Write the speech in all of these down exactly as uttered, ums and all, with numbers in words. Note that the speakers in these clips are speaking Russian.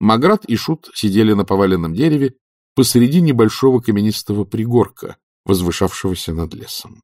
Маград и Шут сидели на поваленном дереве посреди небольшого каменистого пригорка, возвышавшегося над лесом.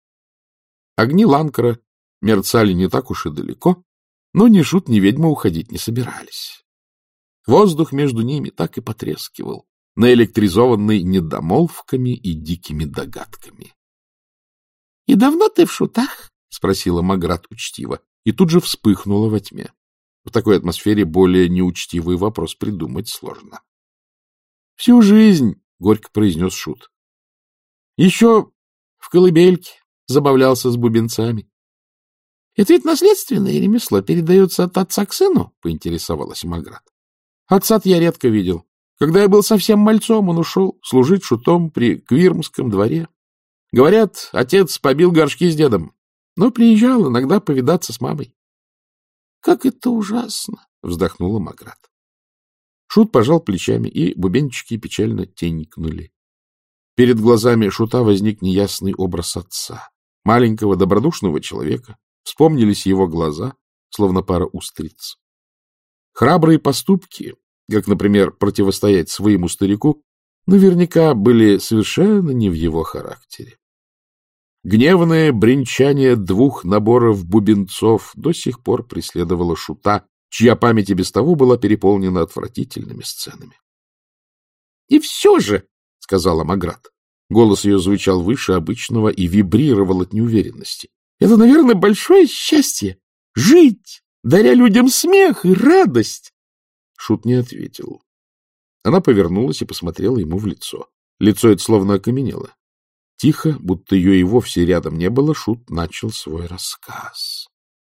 Огни ланкера мерцали не так уж и далеко, но ни Шут, ни ведьма уходить не собирались. Воздух между ними так и потрескивал, наэлектризованный недомолвками и дикими догадками. — И давно ты в Шутах? — спросила Маград учтиво, и тут же вспыхнула во тьме. В такой атмосфере более неучтивый вопрос придумать сложно. — Всю жизнь, — горько произнес Шут. — Еще в колыбельке забавлялся с бубенцами. — Это ведь наследственное ремесло передается от отца к сыну? — поинтересовалась Маград. — Отца-то я редко видел. Когда я был совсем мальцом, он ушел служить шутом при Квирмском дворе. Говорят, отец побил горшки с дедом, но приезжал иногда повидаться с мамой. — Как это ужасно! — вздохнула Маград. Шут пожал плечами, и бубенчики печально тенькнули. Перед глазами Шута возник неясный образ отца, маленького добродушного человека. Вспомнились его глаза, словно пара устриц. Храбрые поступки, как, например, противостоять своему старику, наверняка были совершенно не в его характере. Гневное бренчание двух наборов бубенцов до сих пор преследовало Шута, чья память и без того была переполнена отвратительными сценами. — И все же, — сказала Маград, голос ее звучал выше обычного и вибрировал от неуверенности, — это, наверное, большое счастье — жить, даря людям смех и радость. Шут не ответил. Она повернулась и посмотрела ему в лицо. Лицо это словно окаменело. Тихо, будто ее и вовсе рядом не было, Шут начал свой рассказ.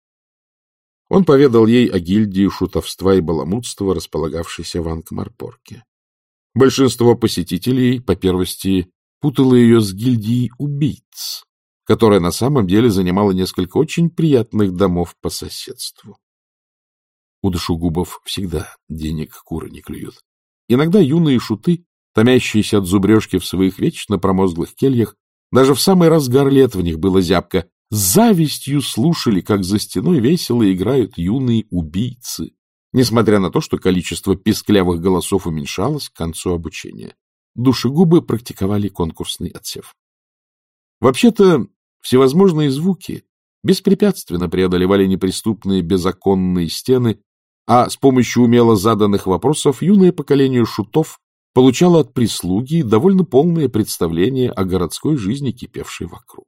Он поведал ей о гильдии шутовства и баламутства, располагавшейся в Анкмарпорке. Большинство посетителей, по первости, путало ее с гильдией убийц, которая на самом деле занимала несколько очень приятных домов по соседству. У душегубов всегда денег куры не клюют. Иногда юные шуты, томящиеся от зубрежки в своих вечно промозглых кельях, даже в самый разгар лет в них было зябко, с завистью слушали, как за стеной весело играют юные убийцы, несмотря на то, что количество писклявых голосов уменьшалось к концу обучения. Душегубы практиковали конкурсный отсев. Вообще-то, всевозможные звуки беспрепятственно преодолевали неприступные безоконные стены, а с помощью умело заданных вопросов юное поколение шутов получало от прислуги довольно полное представление о городской жизни, кипевшей вокруг.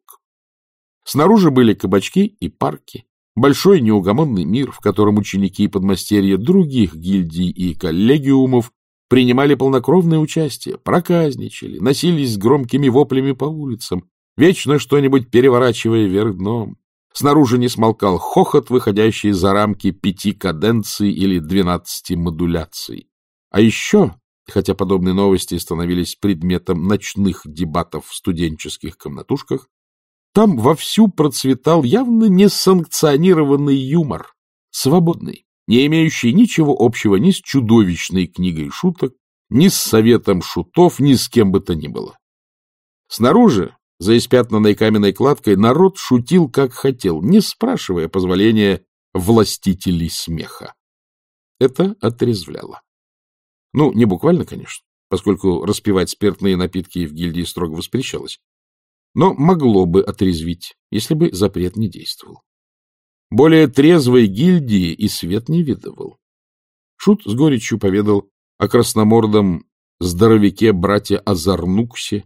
Снаружи были кабачки и парки, большой неугомонный мир, в котором ученики и подмастерья других гильдий и коллегиумов принимали полнокровное участие, проказничали, носились с громкими воплями по улицам, вечно что-нибудь переворачивая вверх дном. Снаружи не смолкал хохот, выходящий за рамки пяти каденций или двенадцати модуляций. А еще, хотя подобные новости становились предметом ночных дебатов в студенческих комнатушках, там вовсю процветал явно несанкционированный юмор, свободный, не имеющий ничего общего ни с чудовищной книгой шуток, ни с советом шутов, ни с кем бы то ни было. Снаружи, за испятнанной каменной кладкой, народ шутил как хотел, не спрашивая позволения властителей смеха. Это отрезвляло. Ну, не буквально, конечно, поскольку распивать спиртные напитки в гильдии строго воспрещалось, но могло бы отрезвить, если бы запрет не действовал. Более трезвой гильдии и свет не видывал. Шут с горечью поведал о красномордом здоровяке братья Азарнуксе,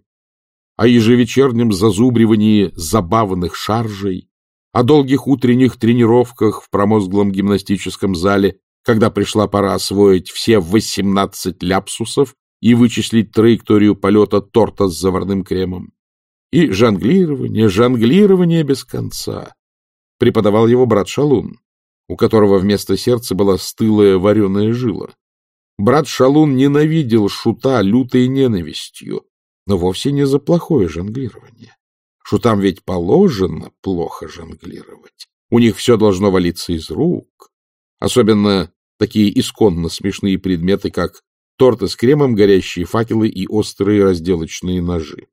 о ежевечернем зазубривании забавных шаржей, о долгих утренних тренировках в промозглом гимнастическом зале, когда пришла пора освоить все восемнадцать ляпсусов и вычислить траекторию полета торта с заварным кремом. И жонглирование, жонглирование без конца. Преподавал его брат Шалун, у которого вместо сердца была стылая вареная жила. Брат Шалун ненавидел Шута лютой ненавистью, но вовсе не за плохое жонглирование. Шутам ведь положено плохо жонглировать. У них все должно валиться из рук. Особенно такие исконно смешные предметы, как торты с кремом, горящие факелы и острые разделочные ножи.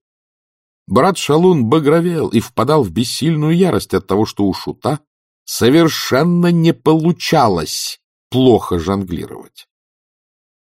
Брат Шалун багровел и впадал в бессильную ярость от того, что у Шута совершенно не получалось плохо жонглировать.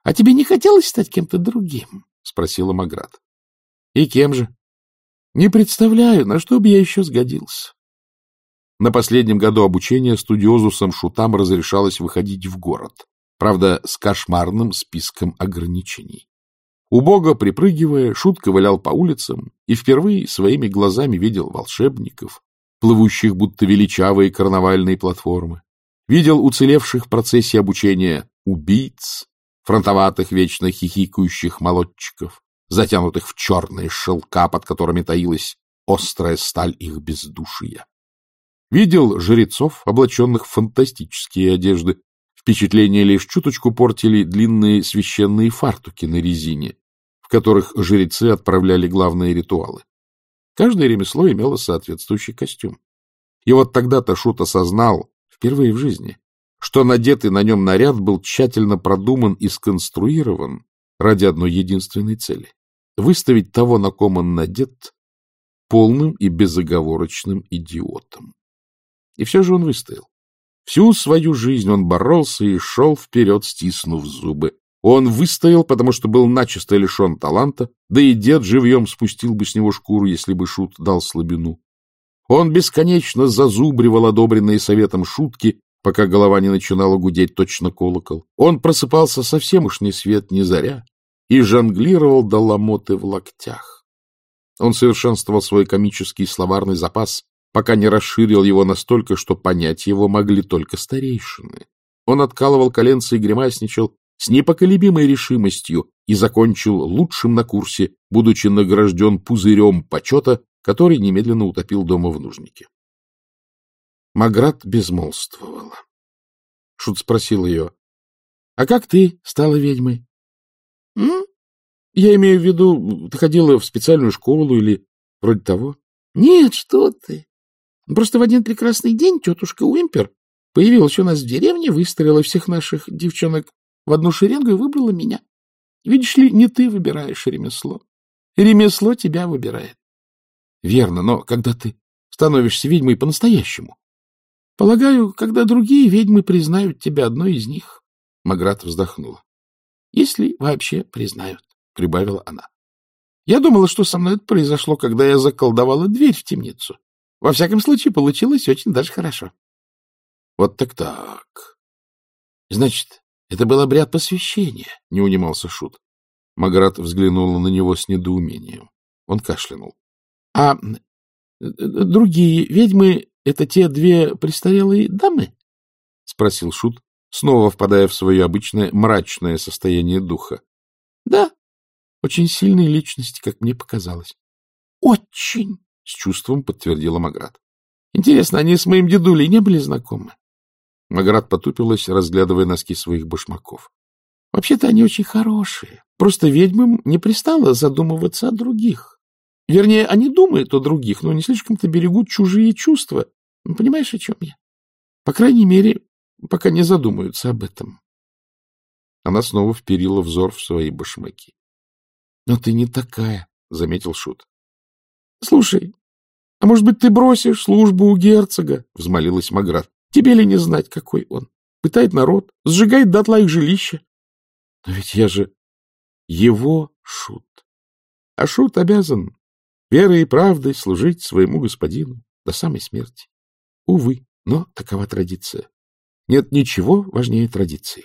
А тебе не хотелось стать кем-то другим? — спросила Маград. — И кем же? — Не представляю, на что бы я еще сгодился. На последнем году обучения студиозусам шутам разрешалось выходить в город, правда, с кошмарным списком ограничений. Убого припрыгивая, шут ковылял по улицам и впервые своими глазами видел волшебников, плывущих будто величавые карнавальные платформы, видел уцелевших в процессе обучения убийц, фронтоватых, вечно хихикающих молодчиков, затянутых в черные шелка, под которыми таилась острая сталь их бездушия. Видел жрецов, облаченных в фантастические одежды. Впечатление лишь чуточку портили длинные священные фартуки на резине, в которых жрецы отправляли главные ритуалы. Каждое ремесло имело соответствующий костюм. И вот тогда-то Шут осознал, впервые в жизни, что надетый на нем наряд был тщательно продуман и сконструирован ради одной единственной цели — выставить того, на ком он надет, полным и безоговорочным идиотом. И все же он выстоял. Всю свою жизнь он боролся и шел вперед, стиснув зубы. Он выстоял, потому что был начисто лишен таланта, да и дед живьем спустил бы с него шкуру, если бы Шут дал слабину. Он бесконечно зазубривал одобренные советом шутки, пока голова не начинала гудеть точно колокол. Он просыпался совсем уж ни свет ни заря и жонглировал до ломоты в локтях. Он совершенствовал свой комический словарный запас, пока не расширил его настолько, что понять его могли только старейшины. Он откалывал коленцы и гримасничал с непоколебимой решимостью и закончил лучшим на курсе, будучи награжден пузырем почета, который немедленно утопил дома в нужнике. Маград безмолвствовала. Шут спросил ее: — А как ты стала ведьмой? — М? Я имею в виду, ты ходила в специальную школу или вроде того? — Нет, что ты. Просто в один прекрасный день тетушка Уимпер появилась у нас в деревне, выстроила всех наших девчонок в одну шеренгу и выбрала меня. Видишь ли, не ты выбираешь ремесло. Ремесло тебя выбирает. — Верно, но когда ты становишься ведьмой по-настоящему? — Полагаю, когда другие ведьмы признают тебя одной из них. Маград вздохнула. — Если вообще признают, — прибавила она. — Я думала, что со мной это произошло, когда я заколдовала дверь в темницу. Во всяком случае, получилось очень даже хорошо. — Вот так-так. — Значит, это был обряд посвящения, — не унимался Шут. Маград взглянула на него с недоумением. Он кашлянул. — А другие ведьмы — это те две престарелые дамы? — спросил Шут, снова впадая в свое обычное мрачное состояние духа. — Да, очень сильные личности, как мне показалось. — Очень! — с чувством подтвердила Маград. — Интересно, они с моим дедулей не были знакомы? Маград потупилась, разглядывая носки своих башмаков. — Вообще-то они очень хорошие. Просто ведьмам не пристало задумываться о других. Вернее, они думают о других, но не слишком-то берегут чужие чувства. Понимаешь, о чем я? По крайней мере, пока не задумаются об этом. Она снова вперила взор в свои башмаки. — Но ты не такая, — заметил Шут. — Слушай, а может быть, ты бросишь службу у герцога? — взмолилась Маград. — Тебе ли не знать, какой он? Пытает народ, сжигает дотла их жилища. — Но ведь я же его Шут. А Шут обязан верой и правдой служить своему господину до самой смерти. Увы, но такова традиция. Нет ничего важнее традиции.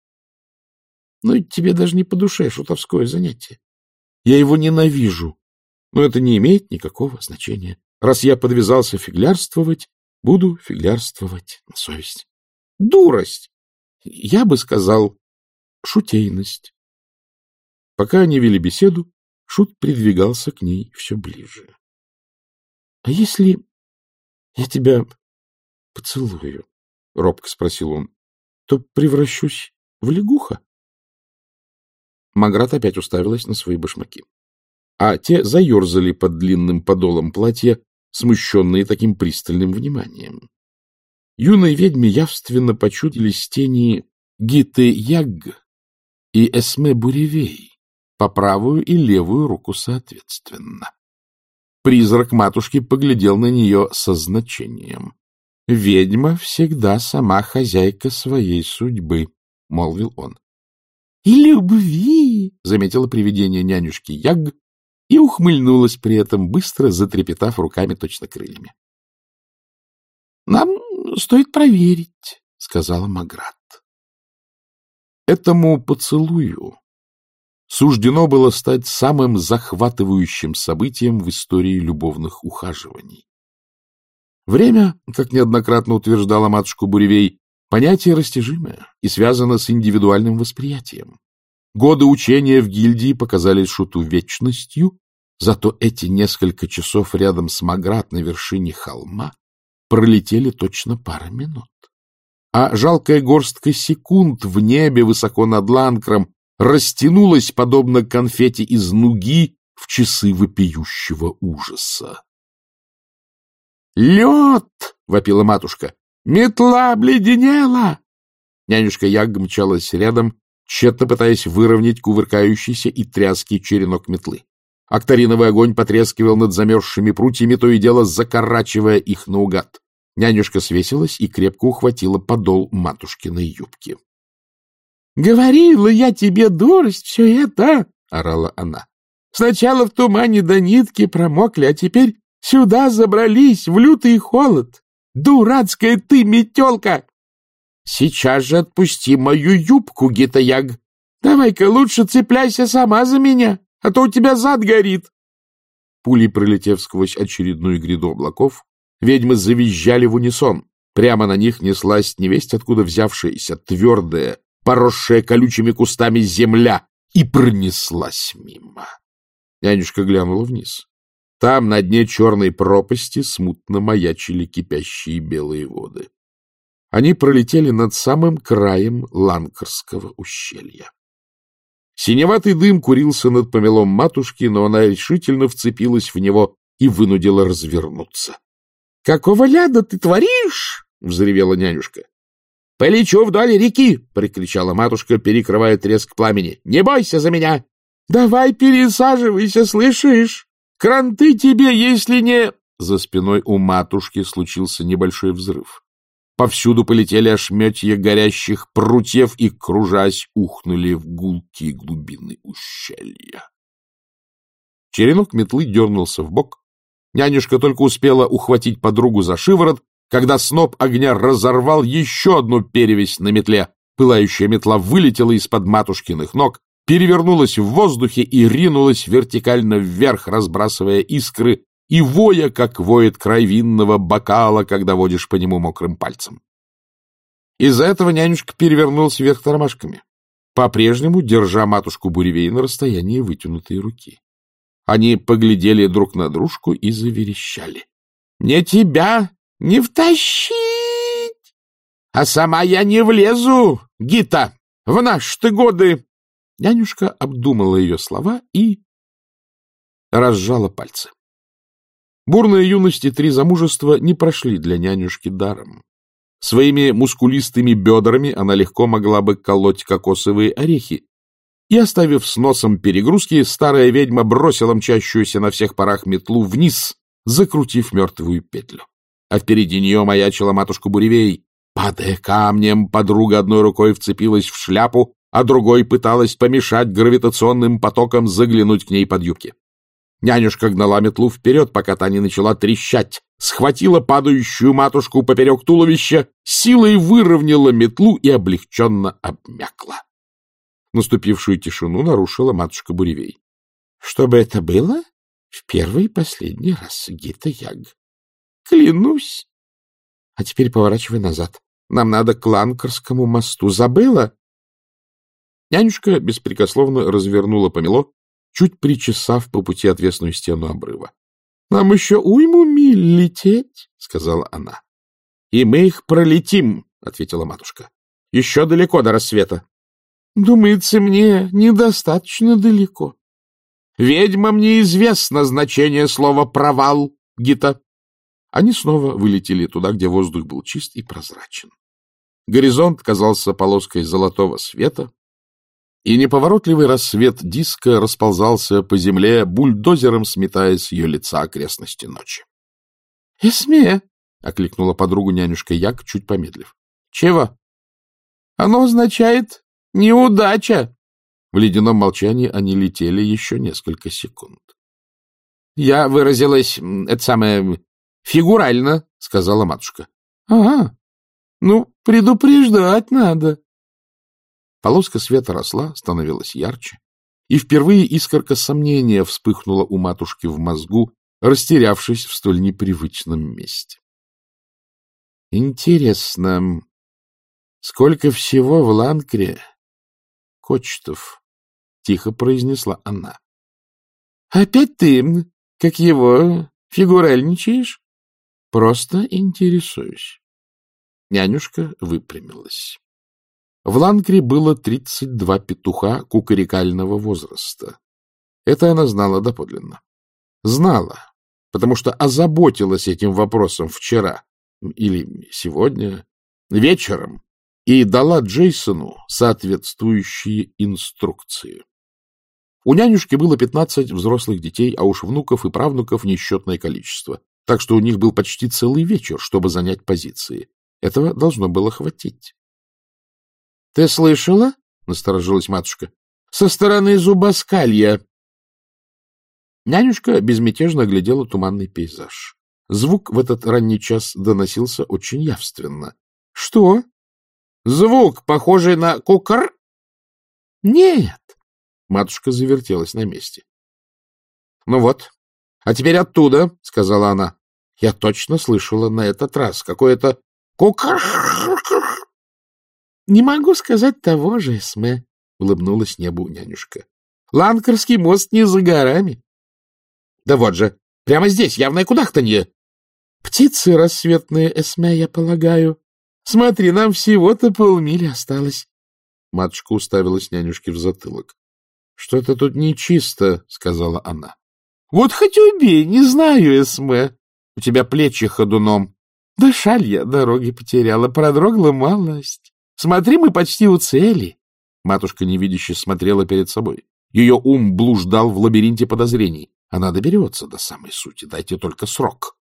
Но ведь тебе даже не по душе шутовское занятие. Я его ненавижу, но это не имеет никакого значения. Раз я подвязался фиглярствовать, буду фиглярствовать на совесть. Дурость! Я бы сказал, шутейность. Пока они вели беседу, Шут придвигался к ней все ближе. — А если я тебя поцелую, — робко спросил он, — то превращусь в лягуха? Маград опять уставилась на свои башмаки. А те заерзали под длинным подолом платья, смущенные таким пристальным вниманием. Юной ведьме явственно почудились тени Гиты Ягг и Эсме Буревей, по правую и левую руку соответственно. Призрак матушки поглядел на нее со значением. — Ведьма всегда сама хозяйка своей судьбы, — молвил он. — И любви, — заметила привидение нянюшки Яг и ухмыльнулась при этом, быстро затрепетав руками точно крыльями. — Нам стоит проверить, — сказала Маград. Этому поцелую суждено было стать самым захватывающим событием в истории любовных ухаживаний. Время, как неоднократно утверждала матушка Буревей, понятие растяжимое и связано с индивидуальным восприятием. Годы учения в гильдии показались Шуту вечностью, зато эти несколько часов рядом с Маград на вершине холма пролетели точно пара минут. А жалкая горстка секунд в небе высоко над Ланкром растянулась, подобно конфетти из нуги, в часы вопиющего ужаса. «Лед!» — вопила матушка. «Метла обледенела!» Нянюшка Яг мчалась рядом, тщетно пытаясь выровнять кувыркающийся и тряский черенок метлы. Акториновый огонь потрескивал над замерзшими прутьями, то и дело закорачивая их наугад. Нянюшка свесилась и крепко ухватила подол матушкиной юбки. — Говорила я тебе, дурость, все это! — орала она. — Сначала в тумане до нитки промокли, а теперь сюда забрались в лютый холод. Дурацкая ты метелка! Сейчас же отпусти мою юбку, Гита-Яг. Давай-ка лучше цепляйся сама за меня, а то у тебя зад горит. Пулей пролетев сквозь очередную гряду облаков, ведьмы завизжали в унисон. Прямо на них неслась невесть, откуда взявшаяся твердая, поросшая колючими кустами земля, и пронеслась мимо. Нянюшка глянула вниз. Там, на дне черной пропасти, смутно маячили кипящие белые воды. Они пролетели над самым краем Ланкарского ущелья. Синеватый дым курился над помелом матушки, но она решительно вцепилась в него и вынудила развернуться. — Какого ляда ты творишь? — взревела нянюшка. — Полечу вдоль реки! — прикричала матушка, перекрывая треск пламени. — Не бойся за меня! — Давай пересаживайся, слышишь? Кранты тебе, если не... За спиной у матушки случился небольшой взрыв. Повсюду полетели ошметья горящих прутьев и, кружась, ухнули в гулкие глубины ущелья. Черенок метлы дернулся вбок. Нянюшка только успела ухватить подругу за шиворот, когда сноп огня разорвал еще одну перевесь на метле. Пылающая метла вылетела из-под матушкиных ног, перевернулась в воздухе и ринулась вертикально вверх, разбрасывая искры и воя, как воет край винного бокала, когда водишь по нему мокрым пальцем. Из-за этого нянюшка перевернулась вверх тормашками, по-прежнему держа матушку Буревей на расстоянии вытянутой руки. Они поглядели друг на дружку и заверещали. — Мне тебя не втащить! А сама я не влезу, Гита, в наши-то годы! Нянюшка обдумала ее слова и разжала пальцы. Бурная юность и три замужества не прошли для нянюшки даром. Своими мускулистыми бедрами она легко могла бы колоть кокосовые орехи, и, оставив с носом перегрузки, старая ведьма бросила мчащуюся на всех парах метлу вниз, закрутив мертвую петлю. А впереди нее маячила матушка Буревей. Падая камнем, подруга одной рукой вцепилась в шляпу, а другой пыталась помешать гравитационным потокам заглянуть к ней под юбки. Нянюшка гнала метлу вперед, пока та не начала трещать, схватила падающую матушку поперек туловища, силой выровняла метлу и облегченно обмякла. Наступившую тишину нарушила матушка Буревей. — Что бы это было? В первый и последний раз, Гита-Яг. Клянусь. А теперь поворачивай назад. Нам надо к Ланкарскому мосту. Забыла? Нянюшка беспрекословно развернула помело, чуть причесав по пути отвесную стену обрыва. — Нам еще уйму миль лететь, — сказала она. — И мы их пролетим, — ответила матушка. — Еще далеко до рассвета. — Думается, мне недостаточно далеко. Ведьмам неизвестно значение слова «провал», Гита. Они снова вылетели туда, где воздух был чист и прозрачен. Горизонт казался полоской золотого света, и неповоротливый рассвет диска расползался по земле, бульдозером сметая с ее лица окрестности ночи. — Эсме! — окликнула подругу нянюшка Яг, чуть помедлив. — Чего? — Оно означает неудача. В ледяном молчании они летели еще несколько секунд. — Я выразилась, это самое, фигурально, — сказала матушка. — Ага, ну, предупреждать надо. Полоска света росла, становилась ярче, и впервые искорка сомнения вспыхнула у матушки в мозгу, растерявшись в столь непривычном месте. — Интересно, сколько всего в Ланкре кочетов? — тихо произнесла она. — Опять ты, как его, фигуральничаешь? — Просто интересуюсь. Нянюшка выпрямилась. В Ланкре было тридцать два петуха кукурикального возраста. Это она знала доподлинно. Знала, потому что озаботилась этим вопросом вчера или сегодня вечером и дала Джейсону соответствующие инструкции. У нянюшки было пятнадцать взрослых детей, а уж внуков и правнуков несчетное количество, так что у них был почти целый вечер, чтобы занять позиции. Этого должно было хватить. — Ты слышала? — насторожилась матушка. — Со стороны зубоскалья. Нянюшка безмятежно оглядела туманный пейзаж. Звук в этот ранний час доносился очень явственно. — Что? Звук, похожий на кукр? — Нет. Матушка завертелась на месте. — Ну вот, а теперь оттуда, — сказала она. Я точно слышала на этот раз какое-то кукр. — Не могу сказать того же, Эсме, — улыбнулась небу нянюшка. — Ланкарский мост не за горами. — Да вот же, прямо здесь, явное кудахтанье. — Птицы рассветные, Эсме, я полагаю. Смотри, нам всего-то полмили осталось. Матушка уставилась нянюшке в затылок. — Что-то тут нечисто, — сказала она. — Вот хоть убей, не знаю, Эсме. У тебя плечи ходуном. Да шаль я дороги потеряла, продрогла малость. Смотри, мы почти у цели. Матушка невидяще смотрела перед собой. Ее ум блуждал в лабиринте подозрений. Она доберется до самой сути, дайте только срок.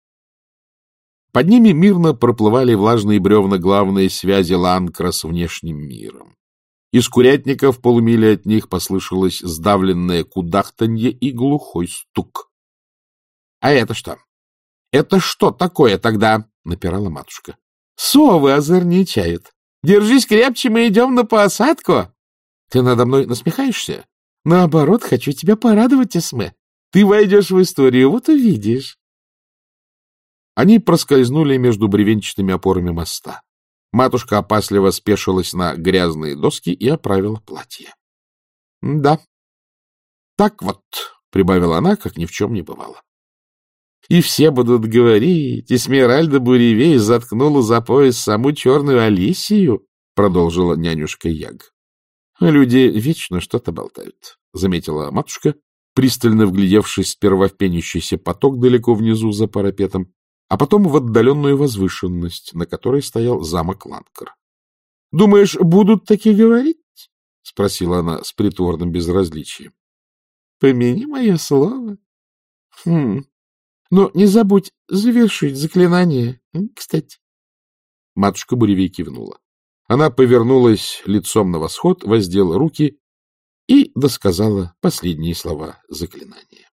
Под ними мирно проплывали влажные бревна главной связи Ланкра с внешним миром. Из курятника в полумиле от них послышалось сдавленное кудахтанье и глухой стук. — А это что? — Это что такое тогда? — напирала матушка. — Совы озорничают. Держись крепче, мы идем на посадку. Ты надо мной насмехаешься? Наоборот, хочу тебя порадовать, Эсме. Ты войдешь в историю, вот увидишь. Они проскользнули между бревенчатыми опорами моста. Матушка опасливо спешилась на грязные доски и оправила платье. — Да. — Так вот, — прибавила она, как ни в чем не бывало. — И все будут говорить, Эсмеральда Буревей заткнула за пояс саму черную Алисию, — продолжила нянюшка Яг. — Люди вечно что-то болтают, — заметила матушка, пристально вглядевшись сперва в пенящийся поток далеко внизу за парапетом, а потом в отдаленную возвышенность, на которой стоял замок Ланкар. — Думаешь, будут таки говорить? — спросила она с притворным безразличием. — Помяни мое слово. — Хм... Но не забудь завершить заклинание, кстати. Матушка Буревей кивнула. Она повернулась лицом на восход, воздела руки и досказала последние слова заклинания.